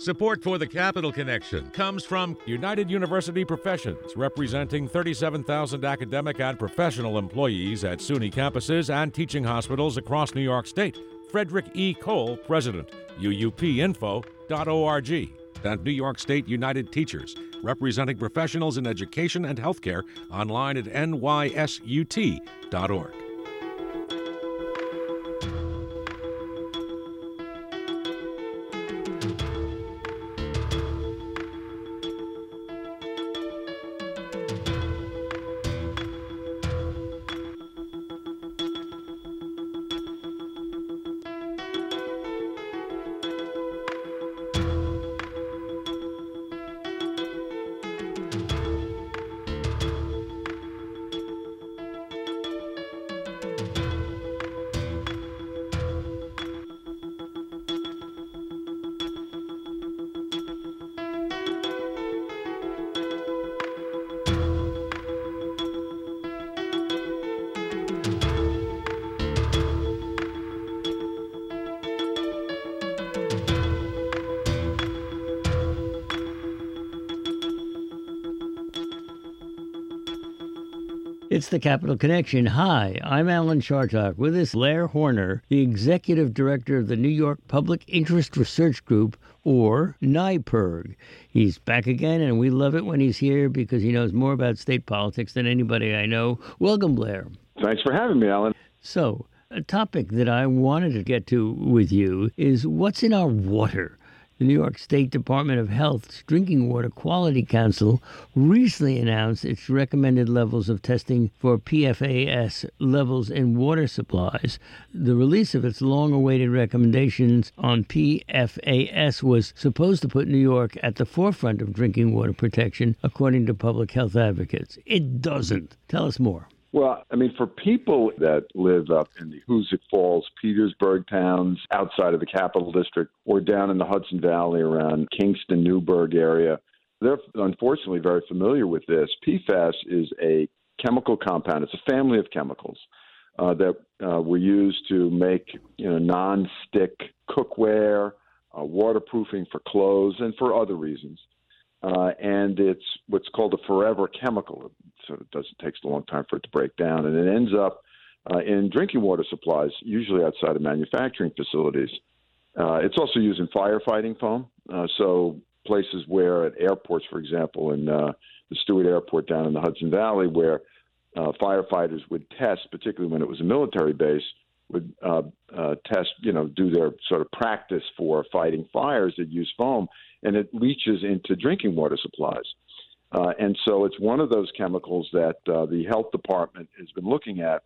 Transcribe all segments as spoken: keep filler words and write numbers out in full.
Support for the Capital Connection comes from United University Professions, representing thirty-seven thousand academic and professional employees at SUNY campuses and teaching hospitals across New York State. Frederick E. Cole, President, U U P info dot org. And New York State United Teachers, representing professionals in education and healthcare, online at N Y S U T dot org. It's the Capital Connection. Hi, I'm Alan Chartock. With us, Blair Horner, the Executive Director of the New York Public Interest Research Group, or NYPIRG. He's back again, and we love it when he's here because he knows more about state politics than anybody I know. Welcome, Blair. Thanks for having me, Alan. So, a topic that I wanted to get to with you is what's in our water. The New York State Department of Health's Drinking Water Quality Council recently announced its recommended levels of testing for P F A S levels in water supplies. The release of its long-awaited recommendations on P F A S was supposed to put New York at the forefront of drinking water protection, according to public health advocates. It doesn't. Tell us more. Well, I mean, for people that live up in the Hoosick Falls, Petersburg towns outside of the Capital District or down in the Hudson Valley around Kingston, Newburgh area, they're unfortunately very familiar with this. P FAS is a chemical compound. It's a family of chemicals uh, that uh, were used to make, you know, non-stick cookware, uh, waterproofing for clothes, and for other reasons. Uh, and it's what's called a forever chemical. So it does it takes a long time for it to break down, and it ends up uh, in drinking water supplies, usually outside of manufacturing facilities. Uh, it's also used in firefighting foam. Uh, so places where at airports, for example, in uh, the Stewart Airport down in the Hudson Valley, where uh, firefighters would test, particularly when it was a military base, would uh, uh, test, you know, do their sort of practice for fighting fires that use foam, and it leaches into drinking water supplies. Uh, and so it's one of those chemicals that uh, the health department has been looking at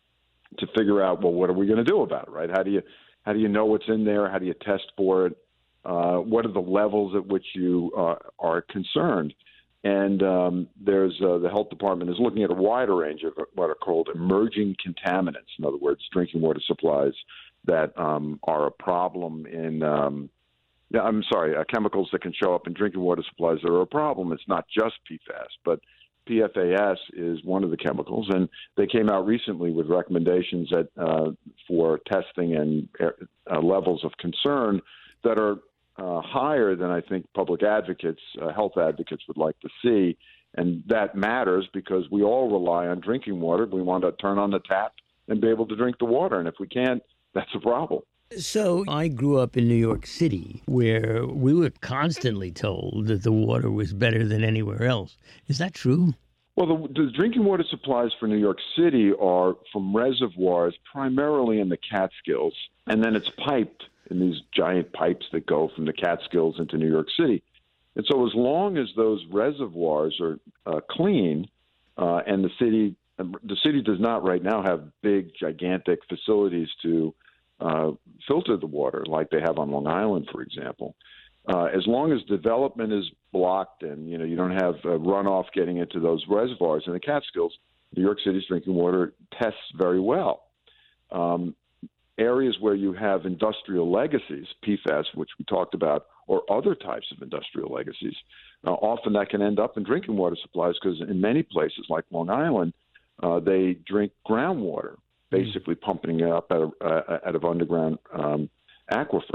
to figure out, well, what are we going to do about it, right? How do you how do you know what's in there? How do you test for it? Uh, what are the levels at which you uh, are concerned? And um, there's uh, the health department is looking at a wider range of what are called emerging contaminants. In other words, drinking water supplies that um, are a problem in um, Yeah, I'm sorry, uh, chemicals that can show up in drinking water supplies that are a problem. It's not just P FAS, but P F A S is one of the chemicals, and they came out recently with recommendations that uh, for testing and uh, levels of concern that are uh, higher than I think public advocates, uh, health advocates would like to see, and that matters because we all rely on drinking water. We want to turn on the tap and be able to drink the water, and if we can't, that's a problem. So I grew up in New York City, where we were constantly told that the water was better than anywhere else. Is that true? Well, the, the drinking water supplies for New York City are from reservoirs primarily in the Catskills, and then it's piped in these giant pipes that go from the Catskills into New York City. And so as long as those reservoirs are uh, clean, uh, and the city, the city does not right now have big, gigantic facilities to Uh, filter the water like they have on Long Island, for example. Uh, as long as development is blocked and, you know, you don't have uh, runoff getting into those reservoirs in the Catskills, New York City's drinking water tests very well. Um, areas where you have industrial legacies, P FAS, which we talked about, or other types of industrial legacies, uh, often that can end up in drinking water supplies because in many places like Long Island, uh, they drink groundwater, basically pumping it up out of, uh, out of underground um, aquifers.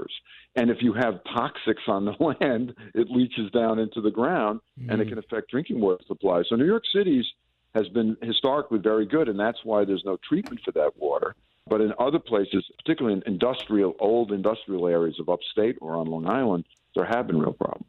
And if you have toxics on the land, it leaches down into the ground, mm. and it can affect drinking water supply. So New York City's has been historically very good, and that's why there's no treatment for that water. But in other places, particularly in industrial, old industrial areas of upstate or on Long Island, there have been real problems.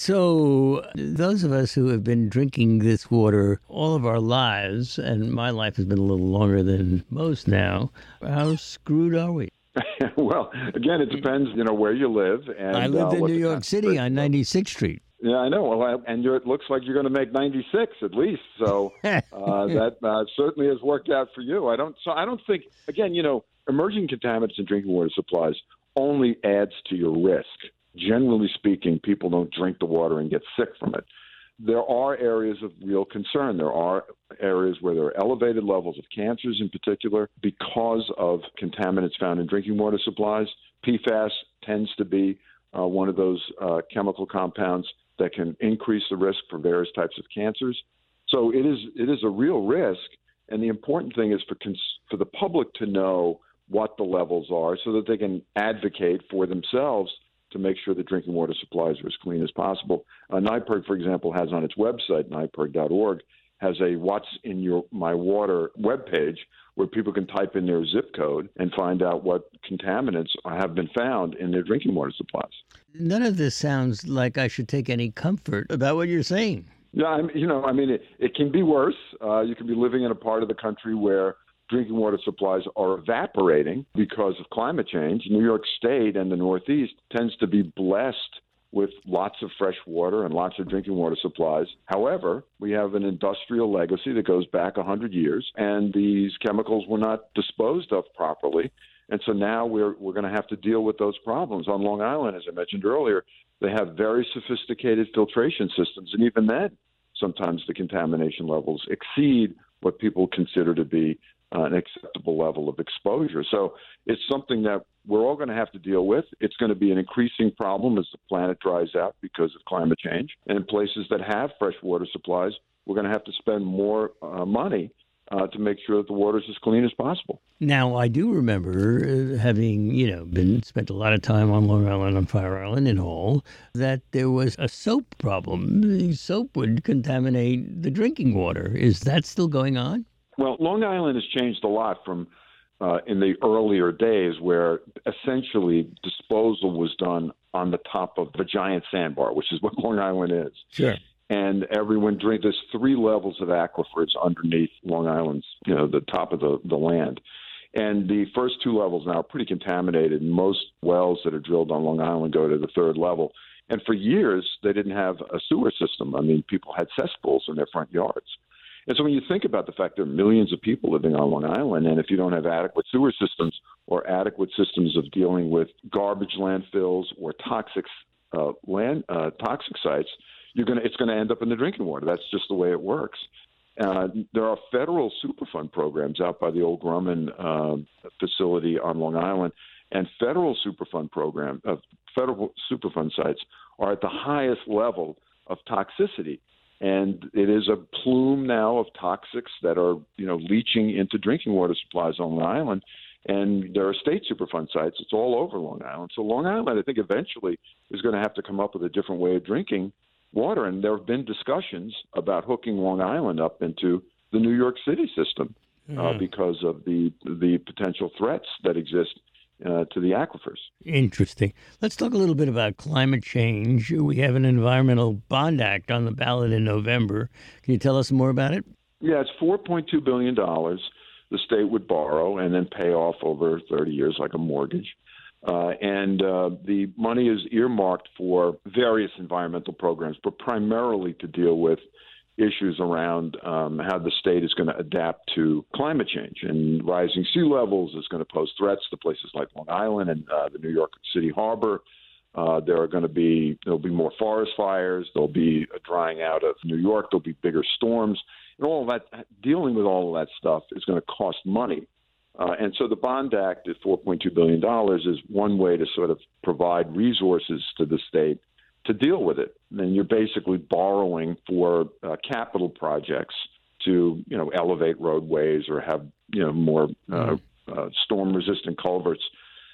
So those of us who have been drinking this water all of our lives, and my life has been a little longer than most now, how screwed are we? Well, again, it depends, you know, where you live. And I lived uh, in New York City on ninety-sixth Street. Yeah, I know. Well, I, and you're, it looks like you're going to make ninety-six at least. So uh, that uh, certainly has worked out for you. I don't. So I don't think. Again, you know, emerging contaminants in drinking water supplies only adds to your risk. Generally speaking, people don't drink the water and get sick from it. There are areas of real concern. There are areas where there are elevated levels of cancers in particular because of contaminants found in drinking water supplies. P FAS tends to be uh, one of those uh, chemical compounds that can increase the risk for various types of cancers. So it is it is a real risk, and the important thing is for cons- for the public to know what the levels are so that they can advocate for themselves to make sure that drinking water supplies are as clean as possible. Uh, NYPIRG, for example, has on its website, N Y P I R G dot org, has a What's in Your My Water webpage where people can type in their zip code and find out what contaminants have been found in their drinking water supplies. None of this sounds like I should take any comfort about what you're saying. Yeah, I mean, you know, I mean, it, it can be worse. Uh, you can be living in a part of the country where drinking water supplies are evaporating because of climate change. New York State and the Northeast tends to be blessed with lots of fresh water and lots of drinking water supplies. However, we have an industrial legacy that goes back one hundred years, and these chemicals were not disposed of properly. And so now we're we're going to have to deal with those problems. On Long Island, as I mentioned earlier, they have very sophisticated filtration systems, and even then, sometimes the contamination levels exceed what people consider to be uh, an acceptable level of exposure. So it's something that we're all going to have to deal with. It's going to be an increasing problem as the planet dries out because of climate change. And in places that have fresh water supplies, we're going to have to spend more uh, money uh, to make sure that the water is as clean as possible. Now, I do remember uh, having, you know, been spent a lot of time on Long Island, on Fire Island, in Hull, that there was a soap problem. Soap would contaminate the drinking water. Is that still going on? Well, Long Island has changed a lot from uh, in the earlier days where essentially disposal was done on the top of the giant sandbar, which is what Long Island is. Sure. And everyone drink. There's three levels of aquifers underneath Long Island's, you know, the top of the, the land. And the first two levels now are pretty contaminated. Most wells that are drilled on Long Island go to the third level. And for years, they didn't have a sewer system. I mean, people had cesspools in their front yards. And so when you think about the fact there are millions of people living on Long Island, and if you don't have adequate sewer systems or adequate systems of dealing with garbage landfills or toxic uh, land uh, toxic sites, you're gonna it's gonna end up in the drinking water. That's just the way it works. Uh, there are federal Superfund programs out by the old Grumman uh, facility on Long Island, and federal Superfund program uh, federal Superfund sites are at the highest level of toxicity. And it is a plume now of toxics that are, you know, leaching into drinking water supplies on Long Island. And there are state Superfund sites. It's all over Long Island. So Long Island, I think, eventually is going to have to come up with a different way of drinking water. And there have been discussions about hooking Long Island up into the New York City system mm. uh, because of the the potential threats that exist Uh, to the aquifers. Interesting. Let's talk a little bit about climate change. We have an Environmental Bond Act on the ballot in November. Can you tell us more about it? Yeah, it's four point two billion dollars the state would borrow and then pay off over thirty years like a mortgage. Uh, and uh, the money is earmarked for various environmental programs, but primarily to deal with issues around um, how the state is going to adapt to climate change. And rising sea levels is going to pose threats to places like Long Island and uh, the New York City harbor. Uh, there are going to be there'll be more forest fires. There'll be a drying out of New York. There'll be bigger storms, and all of that. Dealing with all of that stuff is going to cost money. Uh, and so the Bond Act at four point two billion dollars is one way to sort of provide resources to the state to deal with it. Then you're basically borrowing for uh, capital projects to, you know, elevate roadways or have, you know, more uh, uh, storm-resistant culverts.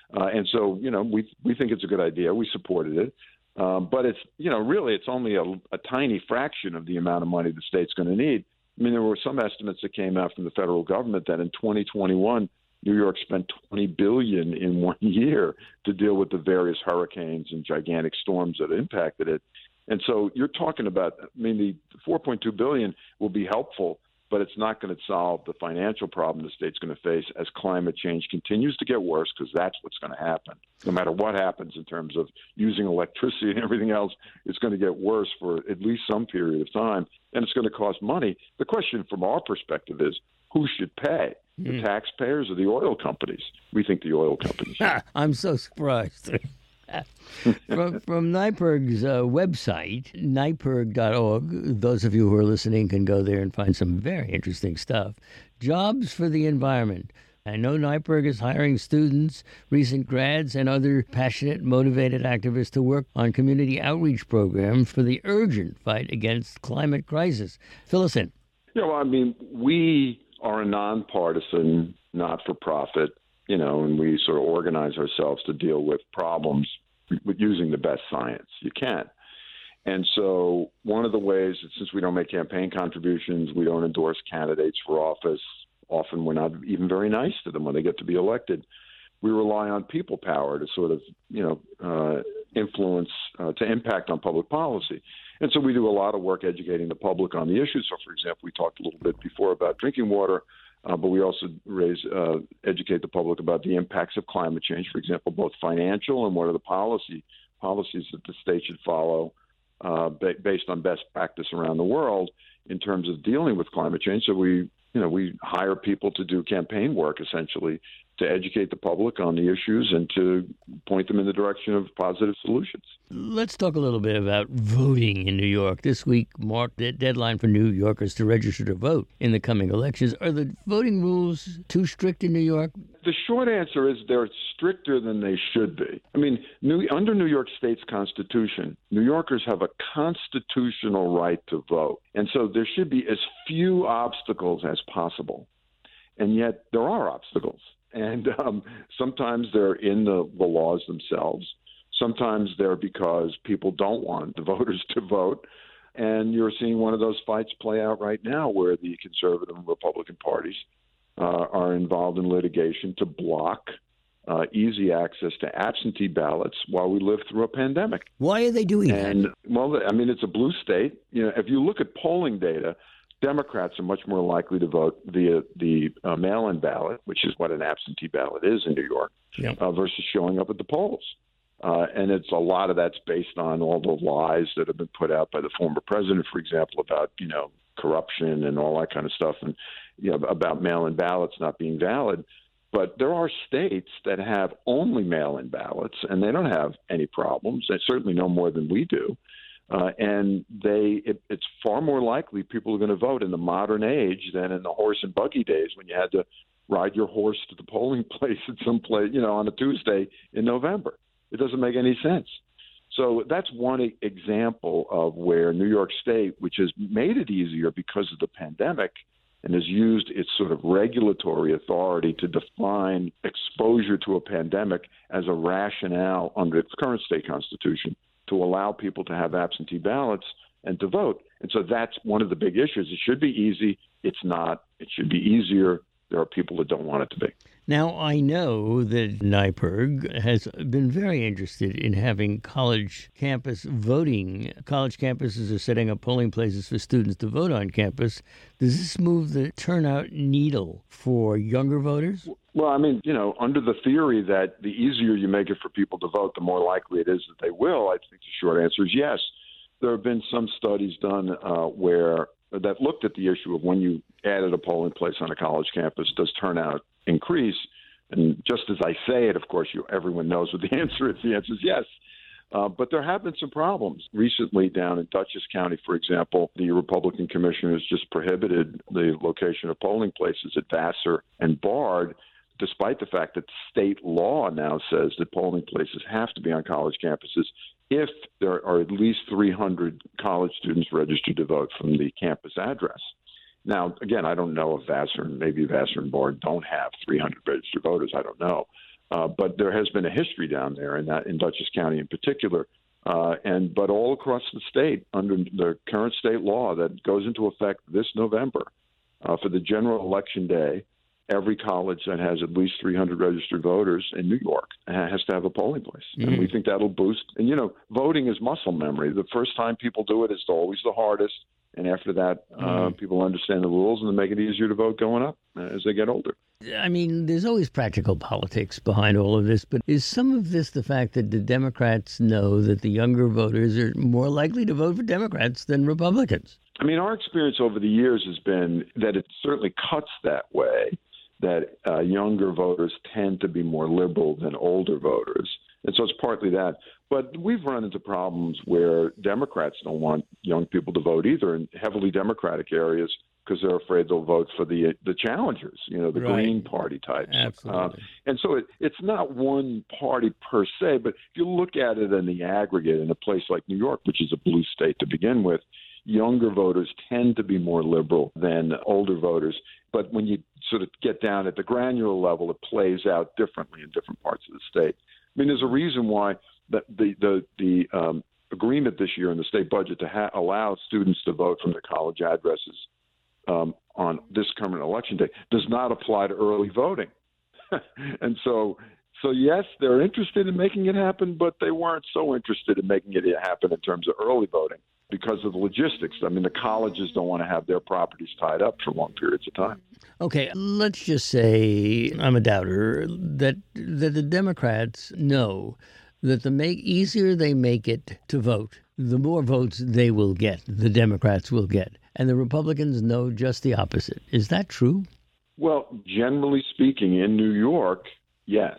Uh, and so, you know, we we think it's a good idea. We supported it. Um, but it's, you know, really it's only a, a tiny fraction of the amount of money the state's going to need. I mean, there were some estimates that came out from the federal government that in twenty twenty-one, New York spent twenty billion dollars in one year to deal with the various hurricanes and gigantic storms that impacted it. And so you're talking about, I mean, the four point two billion dollars will be helpful, but it's not going to solve the financial problem the state's going to face as climate change continues to get worse, because that's what's going to happen. No matter what happens in terms of using electricity and everything else, it's going to get worse for at least some period of time, and it's going to cost money. The question from our perspective is, who should pay? The mm. taxpayers or the oil companies? We think the oil companies. I'm so surprised. from from NYPIRG's uh, website, N Y P I R G dot org, those of you who are listening can go there and find some very interesting stuff. Jobs for the environment. I know N Y P I R G is hiring students, recent grads, and other passionate, motivated activists to work on community outreach programs for the urgent fight against climate crisis. Fill us in. Yeah, well, I mean, we are a nonpartisan, not-for-profit, you know, and we sort of organize ourselves to deal with problems with using the best science you can. And so one of the ways, since we don't make campaign contributions, we don't endorse candidates for office, often we're not even very nice to them when they get to be elected, we rely on people power to sort of, you know, uh, influence, uh, to impact on public policy. And so we do a lot of work educating the public on the issues. So, for example, we talked a little bit before about drinking water. Uh, but we also raise, uh, educate the public about the impacts of climate change, for example, both financial and what are the policy policies that the state should follow uh, ba- based on best practice around the world in terms of dealing with climate change. So we, you know, we hire people to do campaign work, essentially, to educate the public on the issues and to point them in the direction of positive solutions. Let's talk a little bit about voting in New York. This week marked the deadline for New Yorkers to register to vote in the coming elections. Are the voting rules too strict in New York? The short answer is they're stricter than they should be. I mean, New, under New York State's Constitution, New Yorkers have a constitutional right to vote. And so there should be as few obstacles as possible. And yet there are obstacles. And um, sometimes they're in the, the laws themselves. Sometimes they're because people don't want the voters to vote. And you're seeing one of those fights play out right now where the conservative and Republican parties uh, are involved in litigation to block uh, easy access to absentee ballots while we live through a pandemic. Why are they doing and, that? Well, I mean, it's a blue state. You know, if you look at polling data, Democrats are much more likely to vote via the uh, mail-in ballot, which is what an absentee ballot is in New York, yep. uh, versus showing up at the polls. Uh, and it's a lot of that's based on all the lies that have been put out by the former president, for example, about, you know, corruption and all that kind of stuff, and, you know, about mail-in ballots not being valid. But there are states that have only mail-in ballots, and they don't have any problems. They certainly no more than we do. Uh, and they, it, it's far more likely people are going to vote in the modern age than in the horse and buggy days when you had to ride your horse to the polling place at some place, you know, on a Tuesday in November. It doesn't make any sense. So that's one example of where New York State, which has made it easier because of the pandemic and has used its sort of regulatory authority to define exposure to a pandemic as a rationale under its current state constitution, to allow people to have absentee ballots and to vote. And so that's one of the big issues. It should be easy. It's not. It should be easier. There are people that don't want it to be. Now, I know that N Y P I R G has been very interested in having college campus voting. College campuses are setting up polling places for students to vote on campus. Does this move the turnout needle for younger voters? Well, I mean, you know, under the theory that the easier you make it for people to vote, the more likely it is that they will, I think the short answer is yes. There have been some studies done uh, where that looked at the issue of when you added a polling place on a college campus, does turnout increase? And just as I say it, of course, you everyone knows what the answer is. The answer is yes. Uh, but there have been some problems. Recently down in Dutchess County, for example, the Republican commissioners just prohibited the location of polling places at Vassar and Bard, despite the fact that state law now says that polling places have to be on college campuses if there are at least three hundred college students registered to vote from the campus address. Now, again, I don't know if Vassar and maybe Vassar and Bard don't have three hundred registered voters. I don't know. Uh, but there has been a history down there in that in Dutchess County in particular, uh, and but all across the state under the current state law that goes into effect this November uh, for the general election day. Every college that has at least three hundred registered voters in New York has to have a polling place. Mm-hmm. And we think that'll boost. And, you know, voting is muscle memory. The first time people do it, it's always the hardest. And after that, mm-hmm. uh, people understand the rules and they make it easier to vote going up uh, as they get older. I mean, there's always practical politics behind all of this. But is some of this the fact that the Democrats know that the younger voters are more likely to vote for Democrats than Republicans? I mean, our experience over the years has been that it certainly cuts that way. That uh, younger voters tend to be more liberal than older voters. And so it's partly that. But we've run into problems where Democrats don't want young people to vote either in heavily Democratic areas because they're afraid they'll vote for the the challengers, you know, the right. Green Party types. Absolutely. Uh, and so it, it's not one party per se, but if you look at it in the aggregate in a place like New York, which is a blue state to begin with, younger voters tend to be more liberal than older voters. But when you sort of get down at the granular level, it plays out differently in different parts of the state. I mean, there's a reason why the the the, the um, agreement this year in the state budget to ha- allow students to vote from their college addresses um, on this coming election day does not apply to early voting. And so, so yes, they're interested in making it happen, but they weren't so interested in making it happen in terms of early voting. Because of the logistics. I mean, the colleges don't want to have their properties tied up for long periods of time. Okay, let's just say I'm a doubter that that the Democrats know that the make easier they make it to vote, the more votes they will get, the Democrats will get. And the Republicans know just the opposite. Is that true? Well, generally speaking, in New York, yes.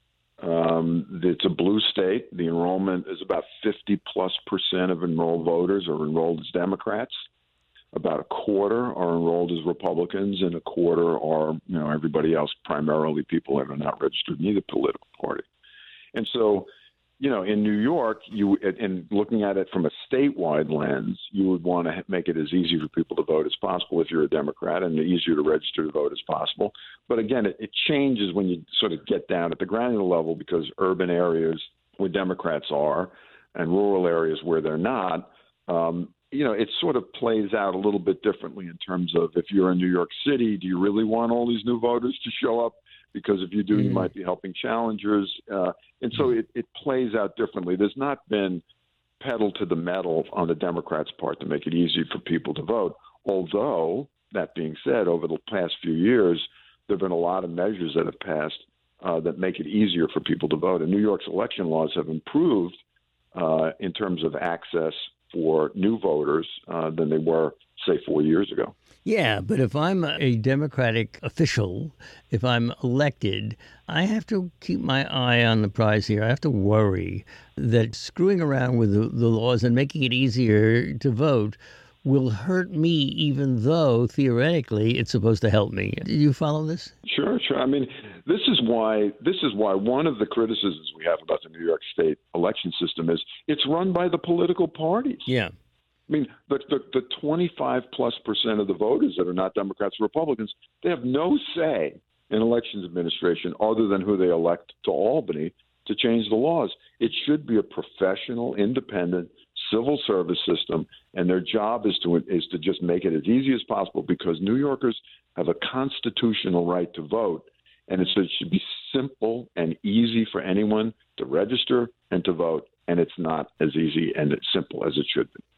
Um, it's a blue state. The enrollment is about fifty plus percent of enrolled voters are enrolled as Democrats. About a quarter are enrolled as Republicans, and a quarter are, you know, everybody else, primarily people that are not registered in either political party. And so, you know, in New York, you and looking at it from a statewide lens, you would want to make it as easy for people to vote as possible if you're a Democrat, and easier to register to vote as possible. But again, it, it changes when you sort of get down at the granular level because urban areas where Democrats are and rural areas where they're not, um, you know, it sort of plays out a little bit differently in terms of if you're in New York City, do you really want all these new voters to show up? Because if you do, mm. you might be helping challengers. Uh, and so it, it plays out differently. There's not been pedal to the metal on the Democrats' part to make it easy for people to vote. Although, that being said, over the past few years, there have been a lot of measures that have passed uh, that make it easier for people to vote. And New York's election laws have improved uh, in terms of access for new voters uh, than they were, say, four years ago. Yeah, but if I'm a Democratic official, if I'm elected, I have to keep my eye on the prize here. I have to worry that screwing around with the, the laws and making it easier to vote will hurt me, even though theoretically it's supposed to help me. Do you follow this? Sure, sure. I mean, this is why this is why one of the criticisms we have about the New York State election system is it's run by the political parties. Yeah. I mean, the, the, the twenty-five plus percent of the voters that are not Democrats or Republicans, they have no say in elections administration other than who they elect to Albany to change the laws. It should be a professional, independent civil service system, and their job is to is to just make it as easy as possible because New Yorkers have a constitutional right to vote, and it's, it should be simple and easy for anyone to register and to vote, and it's not as easy and as simple as it should be.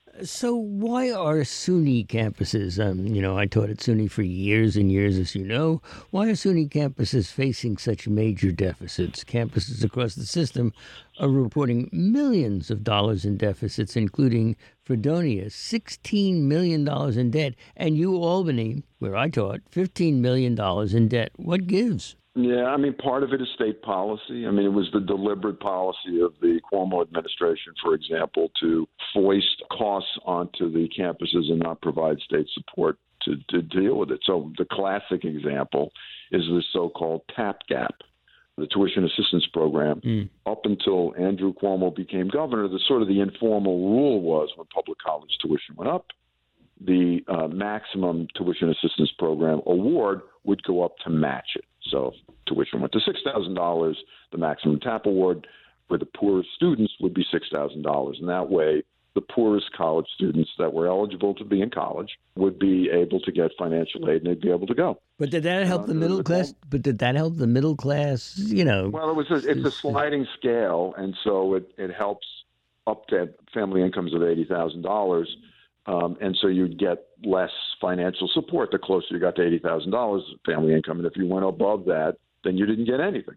So why are SUNY campuses, um, you know, I taught at SUNY for years and years, as you know, why are SUNY campuses facing such major deficits? Campuses across the system are reporting millions of dollars in deficits, including Fredonia, sixteen million dollars in debt, and U Albany, where I taught, fifteen million dollars in debt. What gives? Yeah, I mean, part of it is state policy. I mean, it was the deliberate policy of the Cuomo administration, for example, to foist costs onto the campuses and not provide state support to, to deal with it. So the classic example is the so-called TAP gap, the tuition assistance program. Mm. Up until Andrew Cuomo became governor, the sort of the informal rule was when public college tuition went up, the uh, maximum tuition assistance program award would go up to match it. So if tuition went to six thousand dollars, the maximum TAP award for the poorest students would be six thousand dollars. And that way, the poorest college students that were eligible to be in college would be able to get financial aid and they'd be able to go. But did that help uh, the middle class? But did that help the middle class, you know? Well, it was a, it's a sliding scale, and so it, it helps up to family incomes of eighty thousand dollars. Um, and so you'd get less financial support the closer you got to eighty thousand dollars family income. And if you went above that, then you didn't get anything.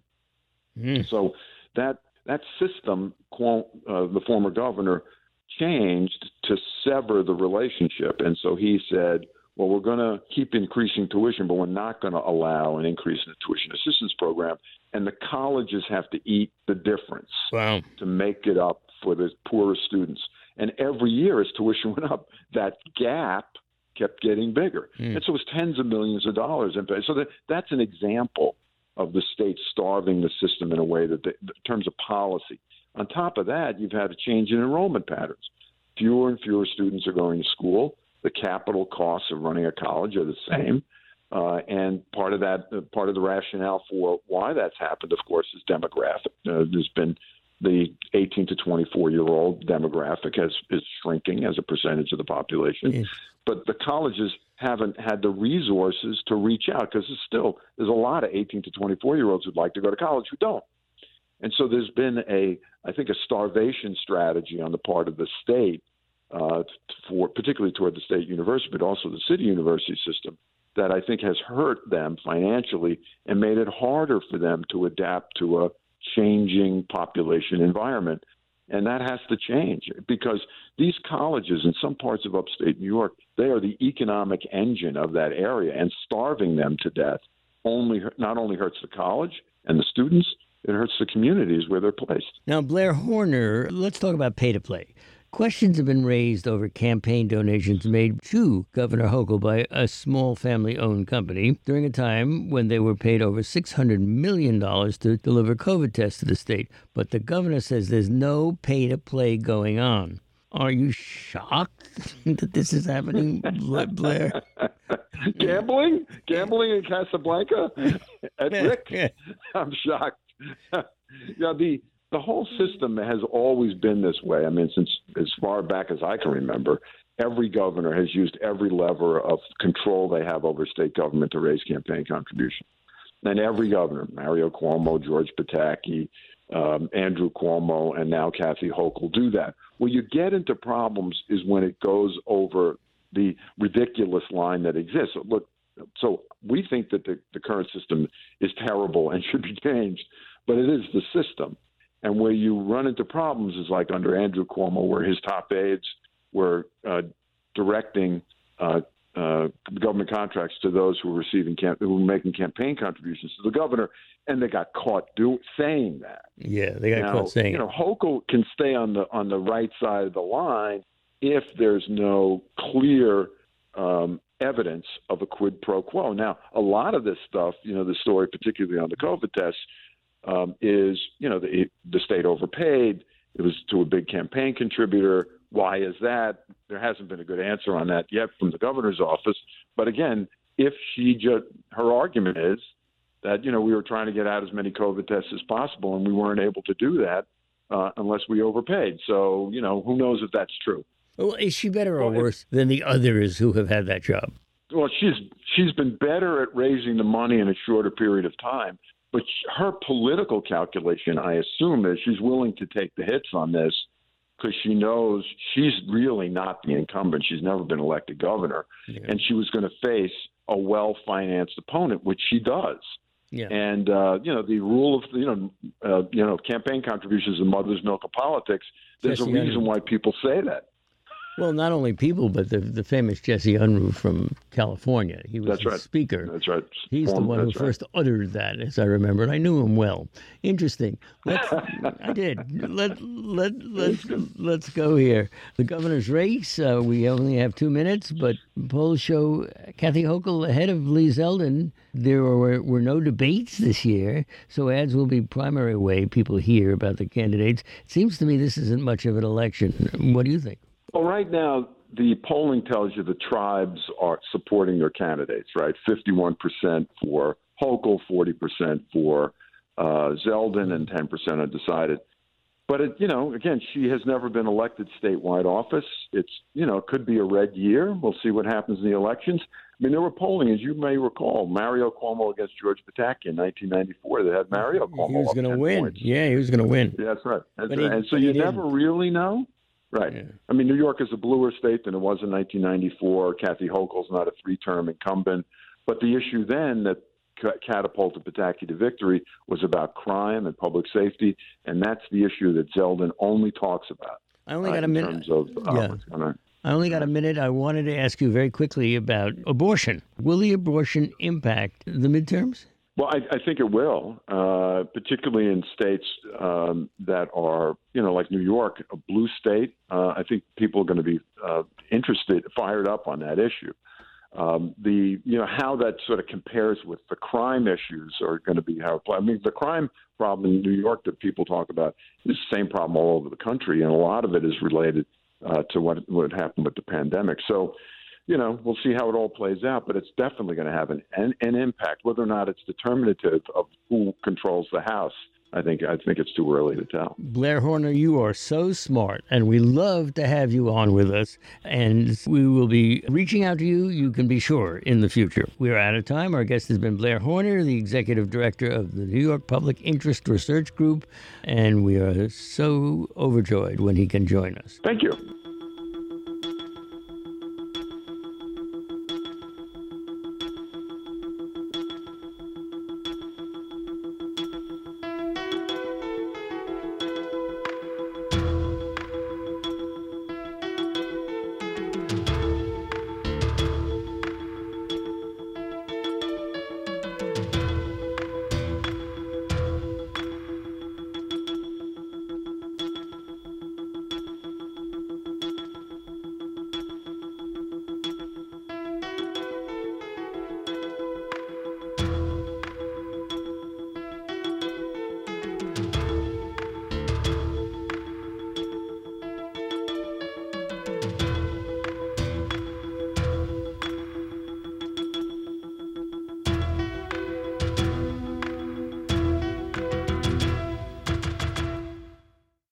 Mm. So that that system, uh, the former governor changed to sever the relationship. And so he said, well, we're going to keep increasing tuition, but we're not going to allow an increase in the tuition assistance program. And the colleges have to eat the difference wow. to make it up for the poorer students. And every year as tuition went up, that gap kept getting bigger. Mm. And so it was tens of millions of dollars. And so that, that's an example of the state starving the system in a way that, they, in terms of policy. On top of that, you've had a change in enrollment patterns. Fewer and fewer students are going to school. The capital costs of running a college are the same. Uh, and part of that, uh, part of the rationale for why that's happened, of course, is demographic. Uh, there's been the eighteen to twenty-four-year-old demographic has, is shrinking as a percentage of the population. Yes. But the colleges haven't had the resources to reach out because there's still there's a lot of eighteen to twenty-four-year-olds who'd like to go to college who don't. And so there's been a, I think, a starvation strategy on the part of the state, uh, for particularly toward the state university, but also the city university system, that I think has hurt them financially and made it harder for them to adapt to a changing population environment. And that has to change because these colleges in some parts of upstate New York, they are the economic engine of that area, and starving them to death only not only hurts the college and the students, it hurts the communities where they're placed. Now, Blair Horner, let's talk about pay-to-play. Questions have been raised over campaign donations made to Governor Hochul by a small family-owned company during a time when they were paid over six hundred million dollars to deliver COVID tests to the state. But the governor says there's no pay-to-play going on. Are you shocked that this is happening, Blair? Gambling? Gambling in Casablanca? At Rick? I'm shocked. yeah, the... The whole system has always been this way. I mean, since as far back as I can remember, every governor has used every lever of control they have over state government to raise campaign contributions. And every governor, Mario Cuomo, George Pataki, um, Andrew Cuomo, and now Kathy Hochul do that. Where you get into problems is when it goes over the ridiculous line that exists. So, look, so we think that the, the current system is terrible and should be changed, but it is the system. And where you run into problems is like under Andrew Cuomo, where his top aides were uh, directing uh, uh, government contracts to those who were receiving camp- who were making campaign contributions to the governor, and they got caught do- saying that. Yeah, they got now, caught saying you know, it. Hochul can stay on the on the right side of the line if there's no clear um, evidence of a quid pro quo. Now, a lot of this stuff, you know, the story, particularly on the COVID tests, Um, is, you know, the, the state overpaid. It was to a big campaign contributor. Why is that? There hasn't been a good answer on that yet from the governor's office. But again, if she just, her argument is that, you know, we were trying to get out as many COVID tests as possible and we weren't able to do that uh, unless we overpaid. So, you know, who knows if that's true. Well, is she better or well, worse than the others who have had that job? Well, she's she's been better at raising the money in a shorter period of time. But her political calculation, I assume, is she's willing to take the hits on this because she knows she's really not the incumbent. She's never been elected governor. Yeah. And she was going to face a well-financed opponent, which she does. Yeah. And, uh, you know, the rule of, you know, uh, you know, campaign contributions is the mother's milk of politics. There's Jesse a reason Unruh. Why people say that. Well, not only people, but the the famous Jesse Unruh from California. He was That's the right. speaker. That's right. He's Form, the one who right. first uttered that, as I remember, and I knew him well. Interesting. Let's, I did. Let, let, let's, let's go here. The governor's race, uh, we only have two minutes, but polls show Kathy Hochul ahead of Lee Zeldin. There were, were no debates this year, so ads will be primary way people hear about the candidates. It seems to me this isn't much of an election. What do you think? Well, right now, the polling tells you the tribes are supporting their candidates, right? fifty-one percent for Hochul, forty percent for uh, Zeldin, and ten percent undecided. But, it, you know, again, she has never been elected statewide office. It's, you know, it could be a red year. We'll see what happens in the elections. I mean, there were polling, as you may recall, Mario Cuomo against George Pataki in nineteen ninety-four. They had Mario Cuomo. He was going to win. Points. Yeah, he was going to win. Yeah, that's right. That's But right. he- and so but he you didn't. never really know. Right. Yeah. I mean, New York is a bluer state than it was in nineteen ninety-four. Kathy Hochul's not a three-term incumbent. But the issue then that catapulted Pataki to victory was about crime and public safety, and that's the issue that Zeldin only talks about. I only uh, got a in minute. terms of uh, Yeah. what's going on. I only got a minute. I wanted to ask you very quickly about abortion. Will the abortion impact the midterms? Well, I, I think it will, uh, particularly in states um, that are, you know, like New York, a blue state. Uh, I think people are going to be uh, interested, fired up on that issue. Um, the, you know, how that sort of compares with the crime issues are going to be how, I mean, the crime problem in New York that people talk about is the same problem all over the country, and a lot of it is related uh, to what, what happened with the pandemic. So, you know, we'll see how it all plays out, but it's definitely going to have an, an, an impact. Whether or not it's determinative of who controls the House, I think I think it's too early to tell. Blair Horner, you are so smart, and we love to have you on with us. And we will be reaching out to you, you can be sure, in the future. We are out of time. Our guest has been Blair Horner, the executive director of the New York Public Interest Research Group, and we are so overjoyed when he can join us. Thank you.